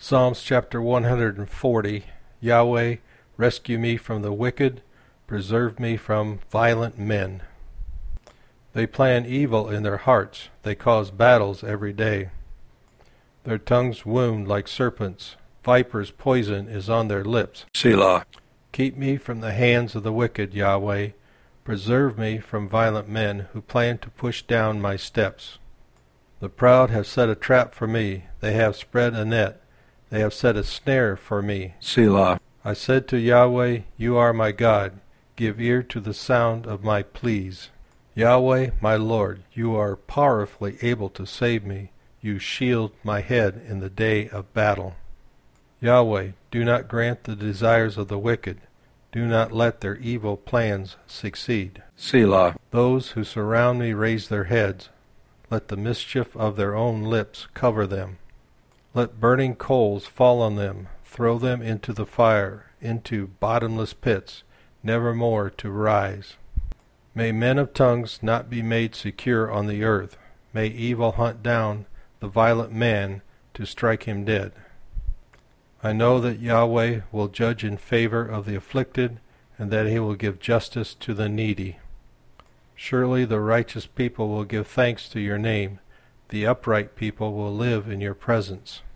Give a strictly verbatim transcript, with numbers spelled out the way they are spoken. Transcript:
Psalms chapter one hundred forty. Yahweh, rescue me from the wicked, preserve me from violent men. They plan evil in their hearts, they cause battles every day. Their tongues wound like serpents, vipers' poison is on their lips. Selah. Keep me from the hands of the wicked, Yahweh. Preserve me from violent men who plan to push down my steps. The proud have set a trap for me, they have spread a net. They have set a snare for me. Selah. I said to Yahweh, You are my God. Give ear to the sound of my pleas. Yahweh, my Lord, you are powerfully able to save me. You shield my head in the day of battle. Yahweh, do not grant the desires of the wicked. Do not let their evil plans succeed. Selah. Those who surround me raise their heads. Let the mischief of their own lips cover them. Let burning coals fall on them. Throw them into the fire, into bottomless pits, never more to rise. May men of tongues not be made secure on the earth. May evil hunt down the violent man to strike him dead. I know that Yahweh will judge in favor of the afflicted, and that he will give justice to the needy. Surely the righteous people will give thanks to your name. The upright people will live in your presence.